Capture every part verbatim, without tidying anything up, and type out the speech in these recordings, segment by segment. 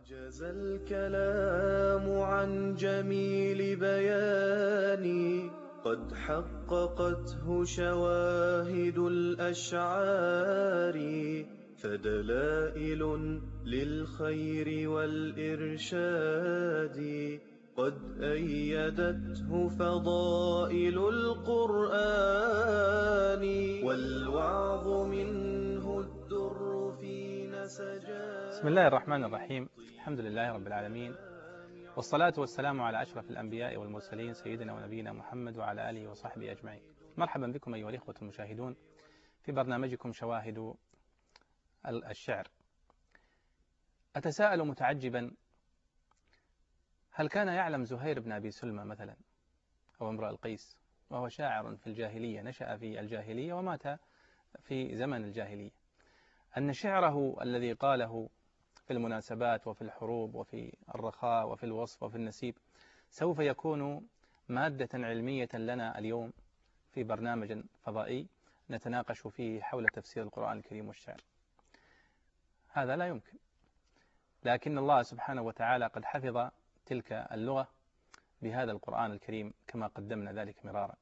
عجز الكلام عن جميل بياني، قد حققته شواهد الأشعار، فدلائل للخير والإرشاد قد أيدته فضائل القرآن، والوعظ منه الدر في نسجان. بسم الله الرحمن الرحيم. الحمد لله رب العالمين، والصلاة والسلام على أشرف الأنبياء والمرسلين سيدنا ونبينا محمد وعلى آله وصحبه أجمعين. مرحبا بكم أيها الإخوة المشاهدون في برنامجكم شواهد الشعر. أتساءل متعجبا، هل كان يعلم زهير بن أبي سلمى مثلا أو امرؤ القيس، وهو شاعر في الجاهلية، نشأ في الجاهلية ومات في زمن الجاهلية، أن شعره الذي قاله في المناسبات وفي الحروب وفي الرخاء وفي الوصف وفي النسيب سوف يكون مادة علمية لنا اليوم في برنامج فضائي نتناقش فيه حول تفسير القرآن الكريم والشعر؟ هذا لا يمكن، لكن الله سبحانه وتعالى قد حفظ تلك اللغة بهذا القرآن الكريم كما قدمنا ذلك مرارا.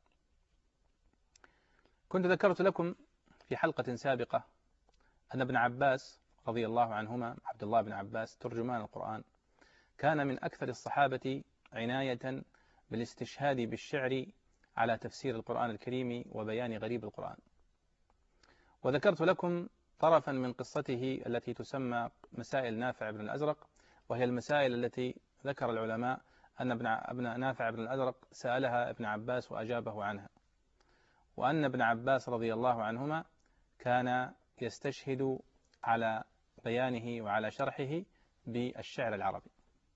كنت ذكرت لكم في حلقة سابقة أن ابن عباس رضي الله عنهما، عبد الله بن عباس ترجمان القرآن، كان من أكثر الصحابة عناية بالاستشهاد بالشعر على تفسير القرآن الكريم وبيان غريب القرآن. وذكرت لكم طرفا من قصته التي تسمى مسائل نافع بن الأزرق، وهي المسائل التي ذكر العلماء أن ابن نافع بن الأزرق سألها ابن عباس وأجابه عنها، وأن ابن عباس رضي الله عنهما كان يستشهد على بيانه وعلى شرحه بالشعر العربي.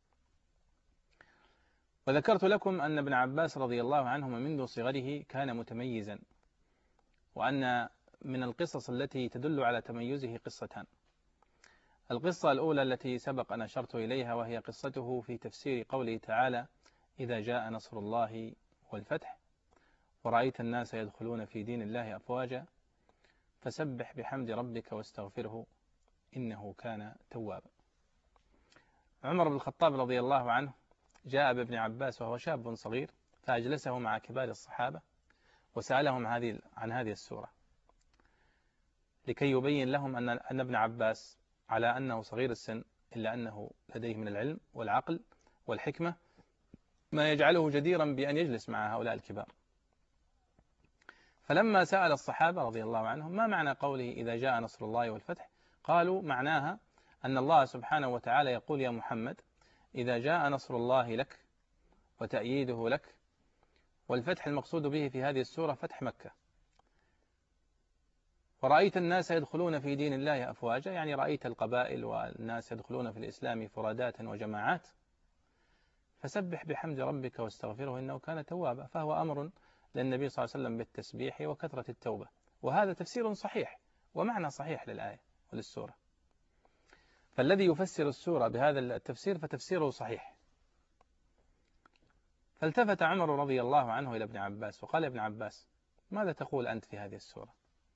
وذكرت لكم أن ابن عباس رضي الله عنهما منذ صغره كان متميزا، وأن من القصص التي تدل على تميزه قصتان. القصة الأولى التي سبق أن أشرت إليها، وهي قصته في تفسير قوله تعالى: إذا جاء نصر الله والفتح ورأيت الناس يدخلون في دين الله أفواجا فسبح بحمد ربك واستغفره إنه كان توابا. عمر بن الخطاب رضي الله عنه جاء بابن عباس وهو شاب صغير، فأجلسه مع كبار الصحابة وسألهم هذه عن هذه السورة، لكي يبين لهم أن أن ابن عباس على أنه صغير السن إلا أنه لديه من العلم والعقل والحكمة ما يجعله جديرا بأن يجلس مع هؤلاء الكبار. فلما سأل الصحابة رضي الله عنهم ما معنى قوله إذا جاء نصر الله والفتح، قالوا معناها أن الله سبحانه وتعالى يقول: يا محمد، إذا جاء نصر الله لك وتأييده لك، والفتح المقصود به في هذه السورة فتح مكة، ورأيت الناس يدخلون في دين الله أفواجا، يعني رأيت القبائل والناس يدخلون في الإسلام فرادات وجماعات، فسبح بحمد ربك واستغفره إنه كان توابا. فهو أمر للنبي صلى الله عليه وسلم بالتسبيح وكثرة التوبة، وهذا تفسير صحيح ومعنى صحيح للآية وللسورة. فالذي يفسر السورة بهذا التفسير فتفسيره صحيح. فالتفت عمر رضي الله عنه إلى ابن عباس وقال: ابن عباس، ماذا تقول أنت في هذه السورة؟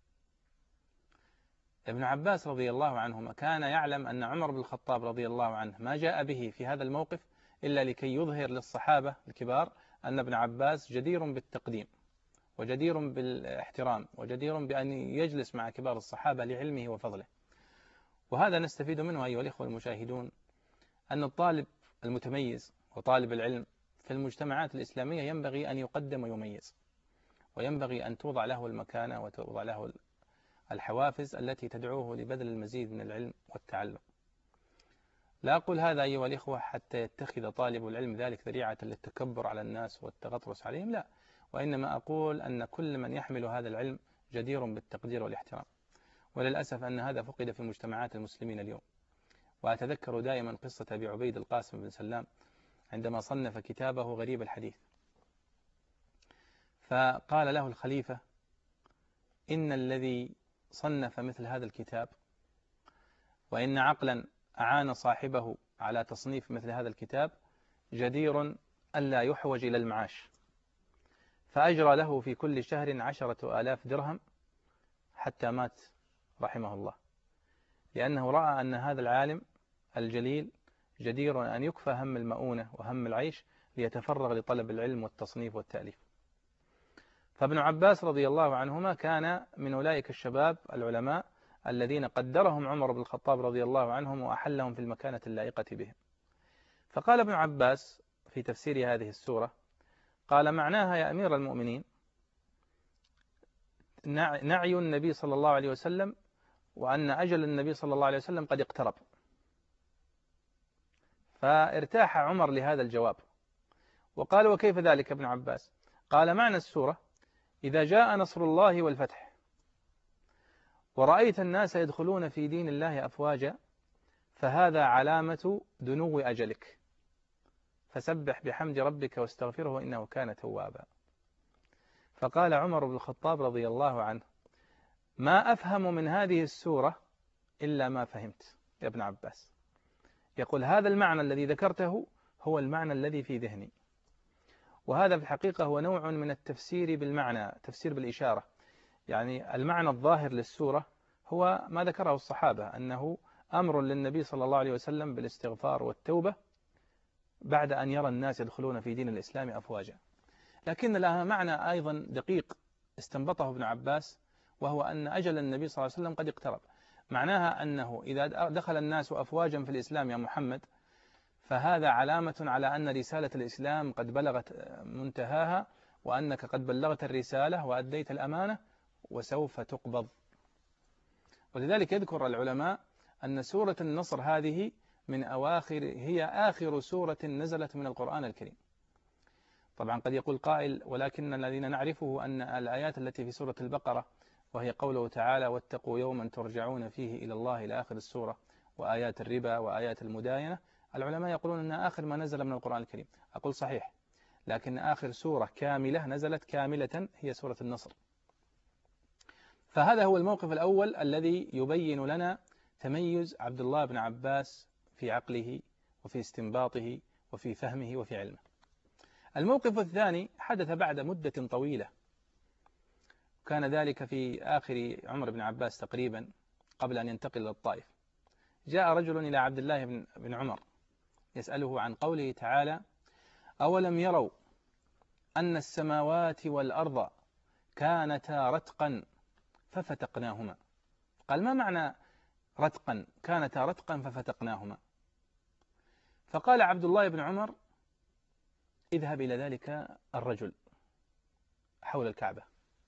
ابن عباس رضي الله عنهما كان يعلم أن عمر بن الخطاب رضي الله عنه ما جاء به في هذا الموقف إلا لكي يظهر للصحابة الكبار أن ابن عباس جدير بالتقديم وجدير بالاحترام وجدير بأن يجلس مع كبار الصحابة لعلمه وفضله. وهذا نستفيد منه أيها الإخوة المشاهدون، أن الطالب المتميز وطالب العلم في المجتمعات الإسلامية ينبغي أن يقدم ويميز، وينبغي أن توضع له المكانة وتوضع له الحوافز التي تدعوه لبذل المزيد من العلم والتعلم. لا أقول هذا أيها الإخوة حتى يتخذ طالب العلم ذلك ذريعة للتكبر على الناس والتغطرس عليهم، لا، وإنما أقول أن كل من يحمل هذا العلم جدير بالتقدير والاحترام. وللأسف أن هذا فقد في مجتمعات المسلمين اليوم. وأتذكر دائما قصة أبي عبيد القاسم بن سلام عندما صنف كتابه غريب الحديث، فقال له الخليفة: إن الذي صنف مثل هذا الكتاب، وإن عقلا أعان صاحبه على تصنيف مثل هذا الكتاب، جدير ألا يحوج إلى المعاش، فأجرى له في كل شهر عشرة آلاف درهم حتى مات رحمه الله، لأنه رأى أن هذا العالم الجليل جدير أن يكفى هم المؤونة وهم العيش ليتفرغ لطلب العلم والتصنيف والتأليف. فابن عباس رضي الله عنهما كان من أولئك الشباب العلماء الذين قدرهم عمر بن الخطاب رضي الله عنهم وأحلهم في المكانة اللائقة بهم. فقال ابن عباس في تفسير هذه السورة، قال: معناها يا أمير المؤمنين نعي النبي صلى الله عليه وسلم، وأن أجل النبي صلى الله عليه وسلم قد اقترب. فارتاح عمر لهذا الجواب، وقال: وكيف ذلك ابن عباس؟ قال: معنى السورة: إذا جاء نصر الله والفتح ورأيت الناس يدخلون في دين الله أفواجا فهذا علامة دنو أجلك، فسبح بحمد ربك واستغفره إنه كان توابا. فقال عمر بن الخطاب رضي الله عنه: ما أفهم من هذه السورة إلا ما فهمت يا ابن عباس. يقول: هذا المعنى الذي ذكرته هو المعنى الذي في ذهني. وهذا في الحقيقة هو نوع من التفسير بالمعنى، تفسير بالإشارة. يعني المعنى الظاهر للسورة هو ما ذكره الصحابة، أنه أمر للنبي صلى الله عليه وسلم بالاستغفار والتوبة بعد أن يرى الناس يدخلون في دين الإسلام أفواجا. لكن لها معنى أيضا دقيق استنبطه ابن عباس، وهو أن أجل النبي صلى الله عليه وسلم قد اقترب. معناها أنه إذا دخل الناس أفواجا في الإسلام يا محمد فهذا علامة على أن رسالة الإسلام قد بلغت منتهاها، وأنك قد بلغت الرسالة وأديت الأمانة وسوف تقبض. ولذلك يذكر العلماء أن سورة النصر هذه من أواخر هي آخر سورة نزلت من القرآن الكريم. طبعا قد يقول قائل: ولكن الذين نعرفه أن الآيات التي في سورة البقرة، وهي قوله تعالى: واتقوا يوما ترجعون فيه إلى الله إلى آخر السورة، وآيات الربا وآيات المداينة، العلماء يقولون أن آخر ما نزل من القرآن الكريم. أقول صحيح، لكن آخر سورة كاملة نزلت كاملة هي سورة النصر. فهذا هو الموقف الأول الذي يبين لنا تميز عبد الله بن عباس في عقله وفي استنباطه وفي فهمه وفي علمه. الموقف الثاني حدث بعد مدة طويلة، كان ذلك في آخر عمر بن عباس تقريبا قبل أن ينتقل إلى الطائف. جاء رجل إلى عبد الله بن عمر يسأله عن قوله تعالى: أولم يروا أن السماوات والأرض كانتا رتقا ففتقناهما. قال: ما معنى رتقا؟ كانتا رتقا ففتقناهما. فقال عبد الله بن عمر: اذهب إلى ذلك الرجل حول الكعبة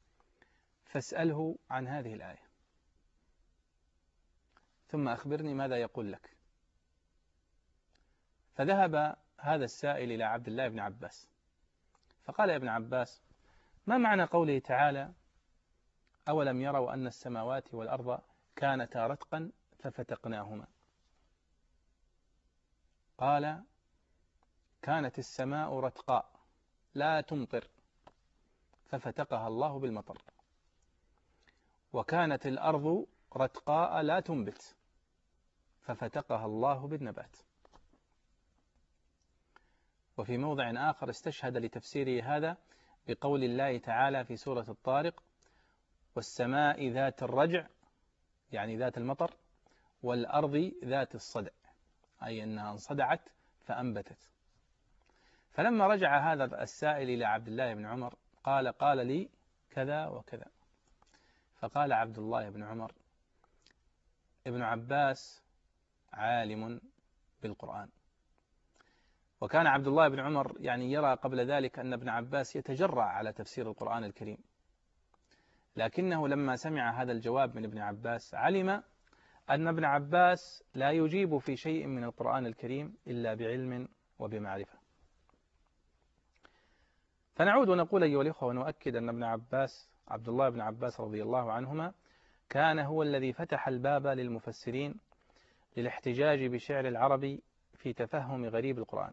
فاسأله عن هذه الآية ثم أخبرني ماذا يقول لك. فذهب هذا السائل إلى عبد الله بن عباس فقال: يا ابن عباس، ما معنى قوله تعالى: أولم يروا أن السماوات والأرض كانتا رتقا ففتقناهما؟ قال: كانت السماء رتقاء لا تمطر ففتقها الله بالمطر، وكانت الأرض رتقاء لا تنبت ففتقها الله بالنبات. وفي موضع آخر استشهد لتفسيره هذا بقول الله تعالى في سورة الطارق: والسماء ذات الرجع، يعني ذات المطر، والأرض ذات الصدع، أي أنها انصدعت فأنبتت. فلما رجع هذا السائل إلى عبد الله بن عمر قال: قال لي كذا وكذا. فقال عبد الله بن عمر: ابن عباس عالم بالقرآن. وكان عبد الله بن عمر يعني يرى قبل ذلك أن ابن عباس يتجرع على تفسير القرآن الكريم، لكنه لما سمع هذا الجواب من ابن عباس علم أن ابن عباس لا يجيب في شيء من القرآن الكريم إلا بعلم وبمعرفة. فنعود ونقول أيها الأخوة ونؤكد أن ابن عباس عبد الله بن عباس رضي الله عنهما كان هو الذي فتح الباب للمفسرين للاحتجاج بشعر العرب في تفهم غريب القرآن.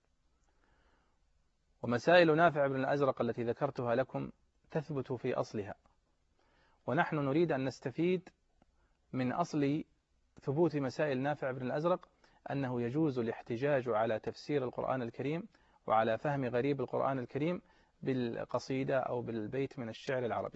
ومسائل نافع بن الأزرق التي ذكرتها لكم تثبت في أصلها، ونحن نريد أن نستفيد من أصل ثبوت مسائل نافع بن الأزرق أنه يجوز الاحتجاج على تفسير القرآن الكريم وعلى فهم غريب القرآن الكريم بالقصيدة أو بالبيت من الشعر العربي،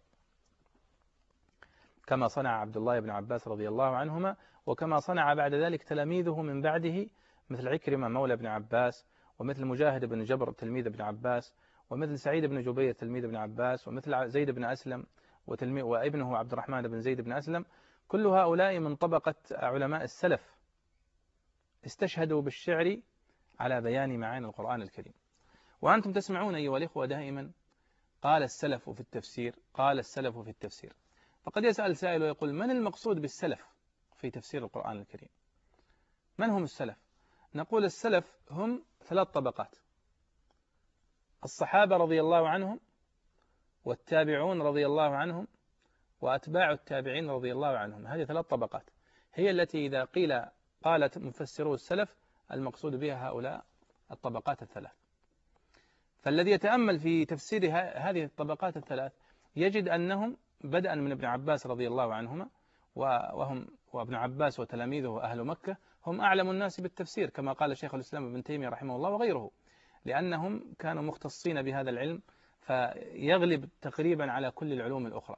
كما صنع عبد الله بن عباس رضي الله عنهما، وكما صنع بعد ذلك تلاميذه من بعده مثل عكرمة مولى ابن عباس، ومثل مجاهد بن جبر تلميذ ابن عباس، ومثل سعيد بن جبير تلميذ ابن عباس، ومثل زيد بن أسلم وابنه عبد الرحمن بن زيد بن أسلم. كل هؤلاء من طبقة علماء السلف استشهدوا بالشعر على بيان معاني القرآن الكريم. وأنتم تسمعون أيها الإخوة دائما قال السلف في التفسير، قال السلف في التفسير. فقد يسأل سائل ويقول: من المقصود بالسلف في تفسير القرآن الكريم؟ من هم السلف؟ نقول السلف هم ثلاث طبقات: الصحابة رضي الله عنهم، والتابعون رضي الله عنهم، وأتباع التابعين رضي الله عنهم. هذه ثلاث طبقات هي التي إذا قيل قالت مفسرو السلف المقصود بها هؤلاء الطبقات الثلاث. فالذي يتأمل في تفسير هذه الطبقات الثلاث يجد أنهم بدءا من ابن عباس رضي الله عنهما، وهم وابن عباس وتلاميذه أهل مكة هم أعلم الناس بالتفسير كما قال شيخ الإسلام ابن تيمية رحمه الله وغيره، لأنهم كانوا مختصين بهذا العلم فيغلب تقريبا على كل العلوم الأخرى.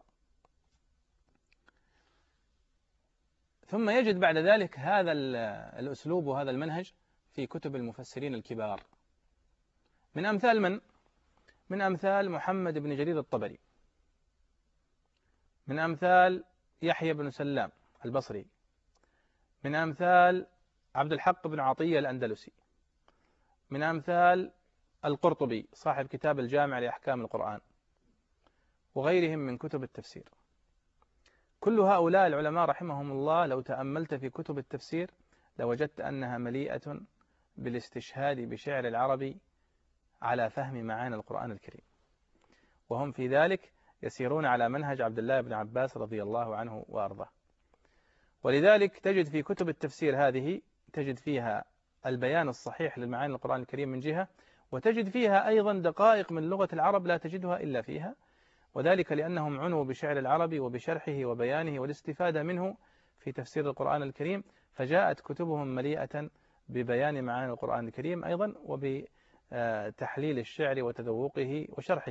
ثم يجد بعد ذلك هذا الأسلوب وهذا المنهج في كتب المفسرين الكبار، من أمثال من؟ من أمثال محمد بن جرير الطبري، من أمثال يحيى بن سلام البصري، من أمثال عبد الحق بن عطية الأندلسي، من أمثال القرطبي صاحب كتاب الجامع لأحكام القرآن، وغيرهم من كتب التفسير. كل هؤلاء العلماء رحمهم الله لو تأملت في كتب التفسير لوجدت أنها مليئة بالاستشهاد بشعر العربي على فهم معاني القرآن الكريم، وهم في ذلك يسيرون على منهج عبد الله بن عباس رضي الله عنه وأرضاه. ولذلك تجد في كتب التفسير هذه تجد فيها البيان الصحيح للمعاني القرآن الكريم من جهة، وتجد فيها أيضا دقائق من لغة العرب لا تجدها إلا فيها، وذلك لأنهم عنوا بشعر العربي وبشرحه وبيانه والاستفادة منه في تفسير القرآن الكريم، فجاءت كتبهم مليئة ببيان معاني القرآن الكريم أيضا وبتحليل الشعر وتذوقه وشرحه.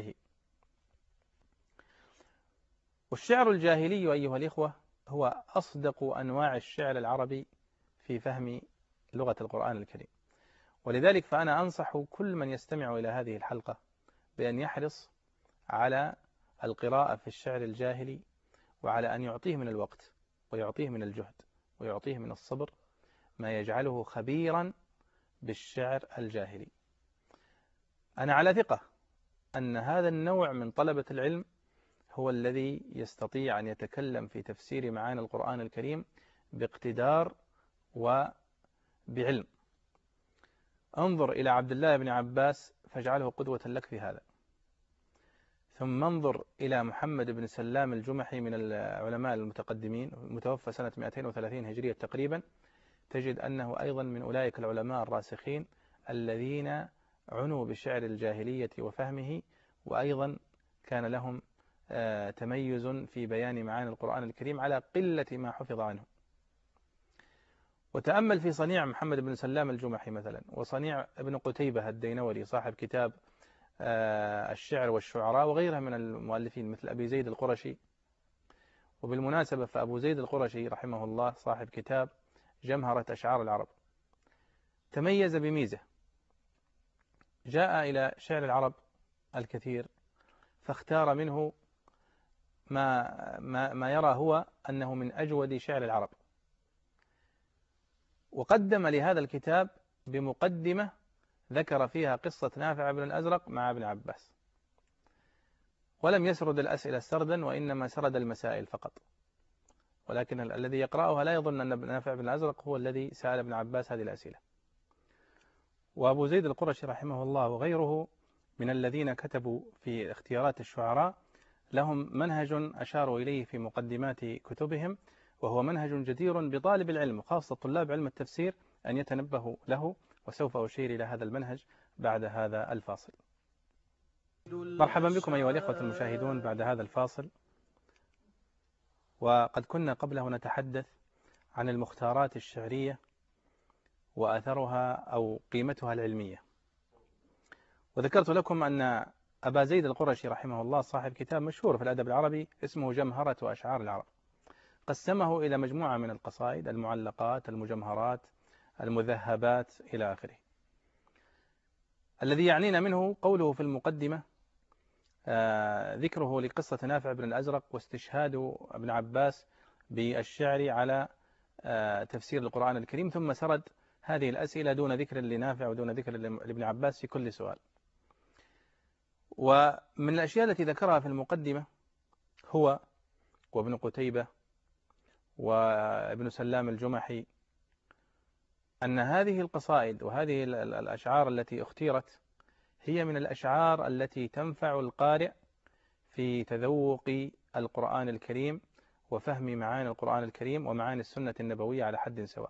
والشعر الجاهلي أيها الإخوة هو أصدق أنواع الشعر العربي في فهم لغة القرآن الكريم، ولذلك فأنا أنصح كل من يستمع إلى هذه الحلقة بأن يحرص على القراءة في الشعر الجاهلي، وعلى أن يعطيه من الوقت ويعطيه من الجهد ويعطيه من الصبر ما يجعله خبيرا بالشعر الجاهلي. أنا على ثقة أن هذا النوع من طلبة العلم هو الذي يستطيع أن يتكلم في تفسير معاني القرآن الكريم باقتدار وبعلم. انظر إلى عبد الله بن عباس فاجعله قدوة لك في هذا، ثم انظر إلى محمد بن سلام الجمحي من العلماء المتقدمين المتوفى سنة مئتين وثلاثين هجرية تقريبا، تجد أنه أيضا من أولئك العلماء الراسخين الذين عنوا بشعر الجاهلية وفهمه، وأيضا كان لهم تميز في بيان معاني القرآن الكريم على قلة ما حفظ عنه. وتأمل في صنيع محمد بن سلام الجمحي مثلا، وصنيع ابن قتيبة الدينوري صاحب كتاب الشعر والشعراء وغيرها من المؤلفين مثل أبي زيد القرشي. وبالمناسبة فأبو زيد القرشي رحمه الله صاحب كتاب جمهرة أشعار العرب، تميز بميزة، جاء إلى شعر العرب الكثير فاختار منه ما, ما, ما يرى هو أنه من أجود شعر العرب، وقدم لهذا الكتاب بمقدمة ذكر فيها قصة نافع بن الأزرق مع ابن عباس، ولم يسرد الأسئلة سردا وإنما سرد المسائل فقط، ولكن الذي يقرأها لا يظن أن نافع بن الأزرق هو الذي سأل ابن عباس هذه الأسئلة. وأبو زيد القرشي رحمه الله وغيره من الذين كتبوا في اختيارات الشعراء لهم منهج أشاروا إليه في مقدمات كتبهم، وهو منهج جدير بطالب العلم وخاصة طلاب علم التفسير أن يتنبهوا له، وسوف أشير إلى هذا المنهج بعد هذا الفاصل. مرحبا بكم أيها الإخوة المشاهدون بعد هذا الفاصل. وقد كنا قبله نتحدث عن المختارات الشعرية وأثرها أو قيمتها العلمية، وذكرت لكم أن أبا زيد القرشي رحمه الله صاحب كتاب مشهور في الأدب العربي اسمه جمهرة أشعار العرب، قسمه إلى مجموعة من القصائد، المعلقات، المجمهرات، المذهبات إلى آخره. الذي يعنينا منه قوله في المقدمة آه ذكره لقصة نافع بن الأزرق واستشهاد ابن عباس بالشعر على آه تفسير القرآن الكريم، ثم سرد هذه الأسئلة دون ذكر لنافع ودون ذكر لابن عباس في كل سؤال. ومن الأشياء التي ذكرها في المقدمة هو وابن قتيبة وابن سلام الجمحي أن هذه القصائد وهذه الأشعار التي اختيرت هي من الأشعار التي تنفع القارئ في تذوق القرآن الكريم وفهم معاني القرآن الكريم ومعاني السنة النبوية على حد سواء.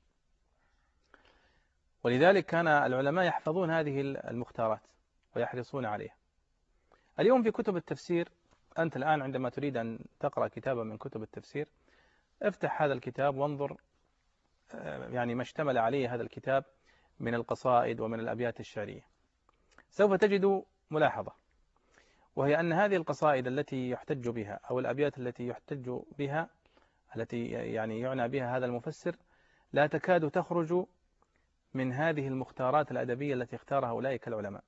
ولذلك كان العلماء يحفظون هذه المختارات ويحرصون عليها. اليوم في كتب التفسير، أنت الآن عندما تريد أن تقرأ كتابا من كتب التفسير افتح هذا الكتاب وانظر يعني ما اشتمل عليه هذا الكتاب من القصائد ومن الأبيات الشعرية. سوف تجد ملاحظة، وهي أن هذه القصائد التي يحتج بها أو الأبيات التي يحتج بها التي يعني يعنى بها هذا المفسر لا تكاد تخرج من هذه المختارات الأدبية التي اختارها أولئك العلماء.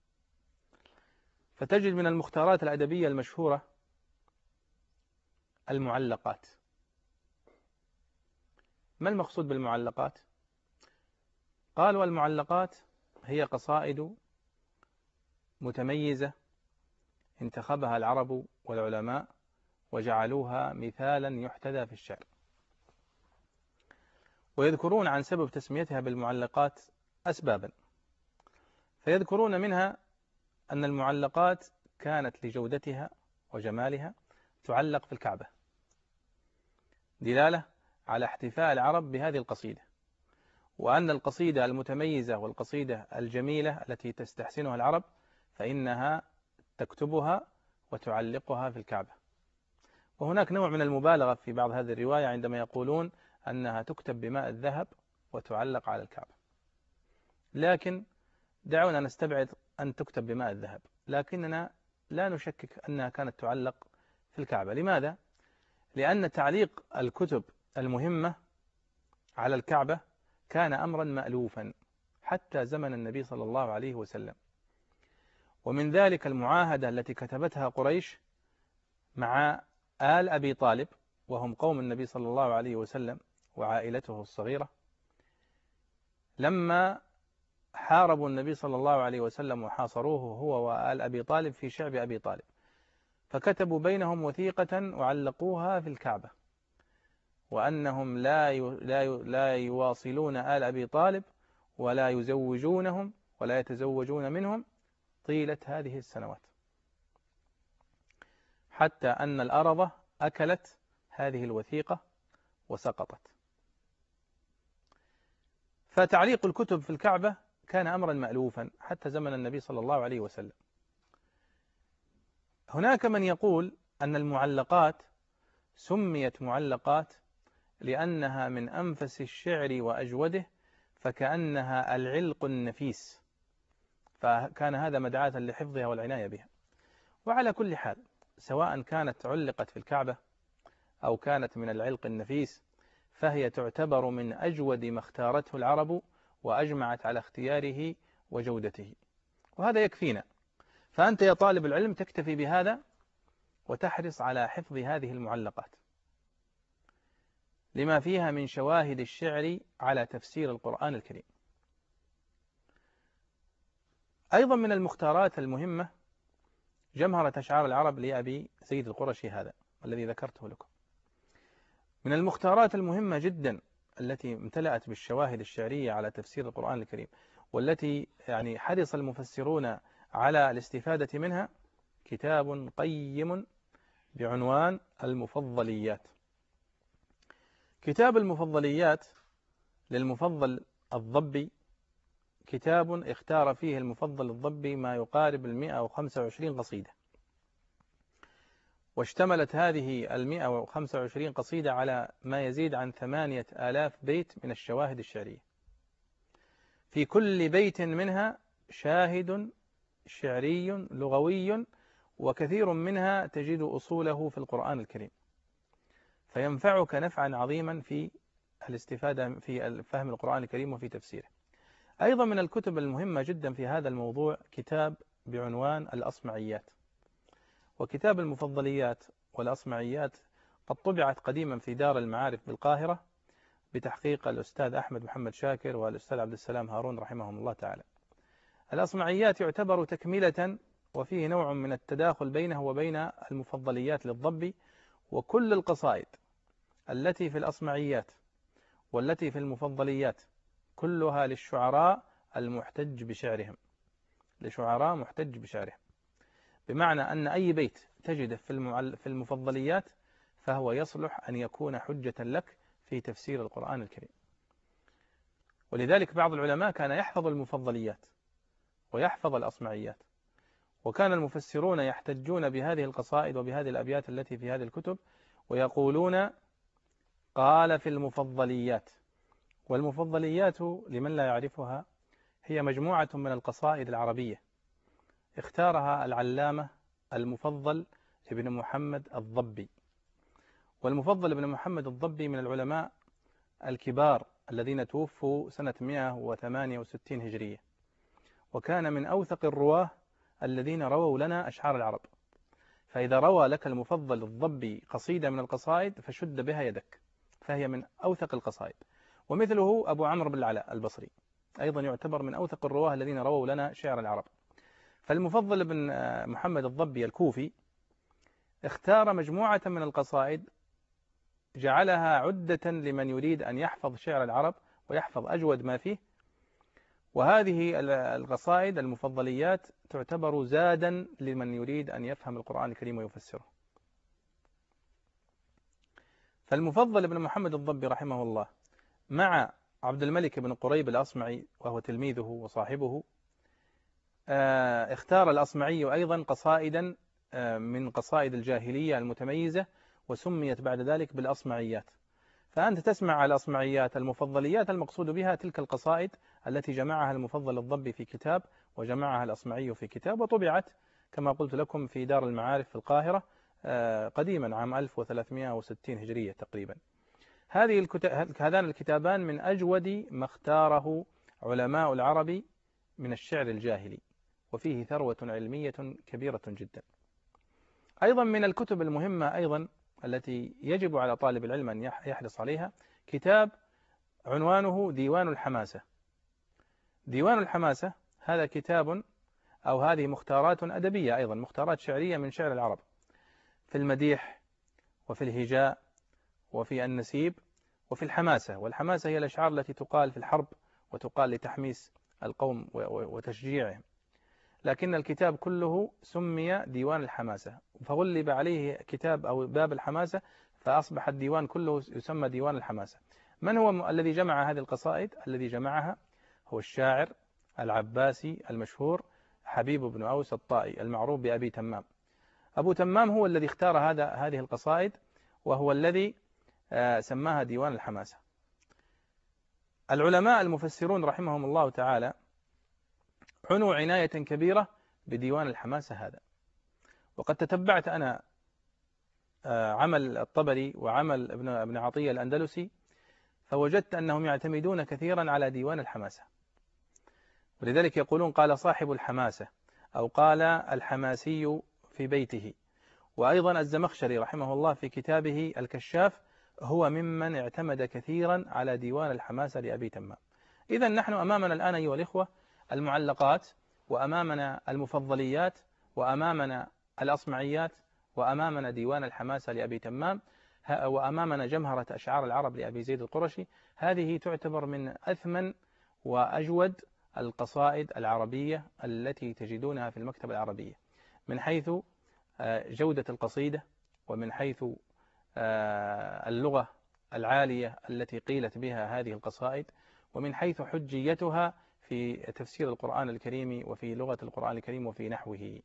فتجد من المختارات الأدبية المشهورة المعلقات. ما المقصود بالمعلقات؟ قالوا المعلقات هي قصائد متميزة انتخبها العرب والعلماء وجعلوها مثالا يحتذى في الشعر. ويذكرون عن سبب تسميتها بالمعلقات أسبابا، فيذكرون منها أن المعلقات كانت لجودتها وجمالها تعلق في الكعبة، دلالة على احتفاء العرب بهذه القصيدة، وأن القصيدة المتميزة والقصيدة الجميلة التي تستحسنها العرب فإنها تكتبها وتعلقها في الكعبة. وهناك نوع من المبالغة في بعض هذه الرواية عندما يقولون أنها تكتب بماء الذهب وتعلق على الكعبة، لكن دعونا نستبعد أن تكتب بماء الذهب، لكننا لا نشكك أنها كانت تعلق في الكعبة. لماذا؟ لأن تعليق الكتب المهمة على الكعبة كان أمرا مألوفا حتى زمن النبي صلى الله عليه وسلم. ومن ذلك المعاهدة التي كتبتها قريش مع آل أبي طالب، وهم قوم النبي صلى الله عليه وسلم وعائلته الصغيرة، لما حاربوا النبي صلى الله عليه وسلم وحاصروه هو وآل أبي طالب في شعب أبي طالب، فكتبوا بينهم وثيقة وعلقوها في الكعبة، وأنهم لا لا لا يواصلون آل أبي طالب ولا يزوجونهم ولا يتزوجون منهم طيلة هذه السنوات، حتى أن الأرض أكلت هذه الوثيقة وسقطت. فتعليق الكتب في الكعبة كان أمرا مألوفا حتى زمن النبي صلى الله عليه وسلم. هناك من يقول أن المعلقات سميت معلقات لأنها من أنفس الشعر وأجوده، فكأنها العلق النفيس، فكان هذا مدعاة لحفظها والعناية بها. وعلى كل حال، سواء كانت علقت في الكعبة أو كانت من العلق النفيس، فهي تعتبر من أجود ما اختارته العرب وأجمعت على اختياره وجودته، وهذا يكفينا. فأنت يا طالب العلم تكتفي بهذا وتحرص على حفظ هذه المعلقات لما فيها من شواهد الشعر على تفسير القرآن الكريم. أيضا من المختارات المهمة جمهرة أشعار العرب لأبي زيد القرشي هذا الذي ذكرته لكم. من المختارات المهمة جدا التي امتلأت بالشواهد الشعرية على تفسير القرآن الكريم، والتي يعني حرص المفسرون على الاستفادة منها، كتاب قيم بعنوان المفضليات. كتاب المفضليات للمفضل الضبي كتاب اختار فيه المفضل الضبي ما يقارب المئة وخمسة وعشرين قصيدة، واشتملت هذه المئة وخمسة وعشرين قصيدة على ما يزيد عن ثمانية آلاف بيت من الشواهد الشعرية، في كل بيت منها شاهد شعري لغوي، وكثير منها تجد أصوله في القرآن الكريم، فينفعك نفعا عظيما في الاستفادة في فهم القرآن الكريم وفي تفسيره. أيضا من الكتب المهمة جدا في هذا الموضوع كتاب بعنوان الأصمعيات. وكتاب المفضليات والأصمعيات قد طبعت قديما في دار المعارف بالقاهرة بتحقيق الأستاذ أحمد محمد شاكر والأستاذ عبد السلام هارون رحمهم الله تعالى. الأصمعيات يعتبر تكملة وفيه نوع من التداخل بينه وبين المفضليات للضبي، وكل القصائد التي في الأصمعيات والتي في المفضليات كلها للشعراء المحتج بشعرهم، لشعراء محتج بشعرهم، بمعنى أن أي بيت تجده في المفضليات فهو يصلح أن يكون حجة لك في تفسير القرآن الكريم. ولذلك بعض العلماء كان يحفظ المفضليات ويحفظ الأصمعيات، وكان المفسرون يحتجون بهذه القصائد وبهذه الأبيات التي في هذه الكتب ويقولون قال في المفضليات. والمفضليات لمن لا يعرفها هي مجموعة من القصائد العربية اختارها العلامة المفضل ابن محمد الضبي. والمفضل ابن محمد الضبي من العلماء الكبار الذين توفوا سنة مئة وثمانية وستين هجرية، وكان من أوثق الرواه الذين رووا لنا أشعار العرب. فإذا روى لك المفضل الضبي قصيدة من القصائد فشد بها يدك، فهي من أوثق القصائد. ومثله أبو عمرو بن العلاء البصري أيضا يعتبر من أوثق الرواه الذين رووا لنا شعر العرب. فالمفضل بن محمد الضبي الكوفي اختار مجموعة من القصائد جعلها عدة لمن يريد أن يحفظ شعر العرب ويحفظ أجود ما فيه. وهذه القصائد المفضليات تعتبر زادا لمن يريد أن يفهم القرآن الكريم ويفسره. فالمفضل بن محمد الضبي رحمه الله مع عبد الملك بن قريب الأصمعي وهو تلميذه وصاحبه اختار الأصمعي أيضا قصائدا من قصائد الجاهلية المتميزة وسميت بعد ذلك بالأصمعيات. فأنت تسمع على الأصمعيات المفضليات المقصود بها تلك القصائد التي جمعها المفضل الضبي في كتاب وجمعها الأصمعي في كتاب، وطبعت كما قلت لكم في دار المعارف في القاهرة قديما عام ألف وثلاثمئة وستين هجرية تقريبا. هذه الكتاب هذان الكتابان من أجود ما اختاره علماء العرب من الشعر الجاهلي، وفيه ثروة علمية كبيرة جدا. أيضا من الكتب المهمة أيضا التي يجب على طالب العلم أن يحرص عليها كتاب عنوانه ديوان الحماسة. ديوان الحماسة هذا كتاب أو هذه مختارات أدبية أيضا، مختارات شعرية من شعر العرب في المديح وفي الهجاء وفي النسيب وفي الحماسة. والحماسة هي الأشعار التي تقال في الحرب وتقال لتحميس القوم وتشجيعهم، لكن الكتاب كله سمي ديوان الحماسة، فغلب عليه كتاب أو باب الحماسة فأصبح الديوان كله يسمى ديوان الحماسة. من هو الذي جمع هذه القصائد؟ الذي جمعها هو الشاعر العباسي المشهور حبيب بن أوس الطائي المعروف بأبي تمام. أبو تمام هو الذي اختار هذا هذه القصائد، وهو الذي سماها ديوان الحماسة. العلماء المفسرون رحمهم الله تعالى عنوا عناية كبيرة بديوان الحماسة هذا. وقد تتبعت أنا عمل الطبري وعمل ابن ابن عطية الأندلسي، فوجدت أنهم يعتمدون كثيرا على ديوان الحماسة، ولذلك يقولون قال صاحب الحماسة أو قال الحماسي في بيته. وأيضا الزمخشري رحمه الله في كتابه الكشاف هو ممن اعتمد كثيرا على ديوان الحماسة لأبي تمام. إذا نحن أمامنا الآن أيها الإخوة المعلقات، وأمامنا المفضليات، وأمامنا الأصمعيات، وأمامنا ديوان الحماسة لأبي تمام، وأمامنا جمهرة أشعار العرب لأبي زيد القرشي. هذه تعتبر من أثمن وأجود القصائد العربية التي تجدونها في المكتبة العربية من حيث جودة القصيدة، ومن حيث اللغة العالية التي قيلت بها هذه القصائد، ومن حيث حجيتها في تفسير القرآن الكريم وفي لغة القرآن الكريم وفي نحوه.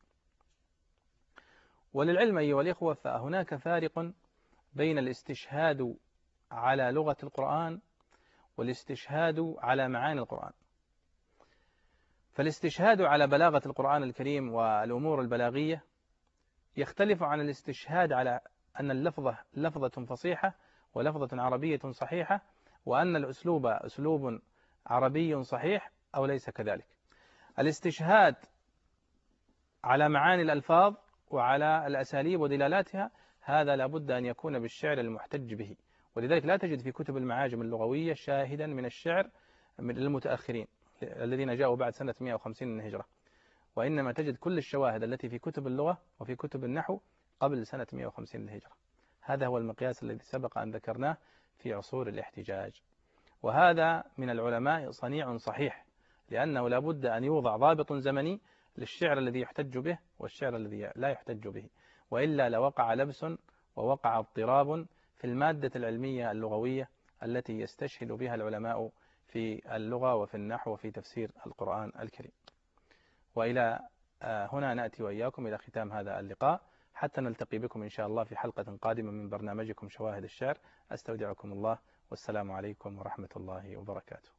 وللعلم أيها الإخوة فهناك فارق بين الاستشهاد على لغة القرآن والاستشهاد على معاني القرآن. فالاستشهاد على بلاغة القرآن الكريم والأمور البلاغية يختلف عن الاستشهاد على أن اللفظة لفظة فصيحة ولفظة عربية صحيحة وأن الأسلوب أسلوب عربي صحيح أو ليس كذلك. الاستشهاد على معاني الألفاظ وعلى الأساليب ودلالاتها هذا لابد أن يكون بالشعر المحتج به، ولذلك لا تجد في كتب المعاجم اللغوية شاهدا من الشعر من المتأخرين الذين جاءوا بعد سنة مئة وخمسين من الهجرة، وإنما تجد كل الشواهد التي في كتب اللغة وفي كتب النحو قبل سنة مئة وخمسين من الهجرة. هذا هو المقياس الذي سبق أن ذكرناه في عصور الاحتجاج، وهذا من العلماء صنيع صحيح، لأنه لابد أن يوضع ضابط زمني للشعر الذي يحتج به والشعر الذي لا يحتج به، وإلا لوقع لبس ووقع اضطراب في المادة العلمية اللغوية التي يستشهد بها العلماء في اللغة وفي النحو وفي تفسير القرآن الكريم. وإلى هنا نأتي وإياكم إلى ختام هذا اللقاء، حتى نلتقي بكم إن شاء الله في حلقة قادمة من برنامجكم شواهد الشعر. أستودعكم الله، والسلام عليكم ورحمة الله وبركاته.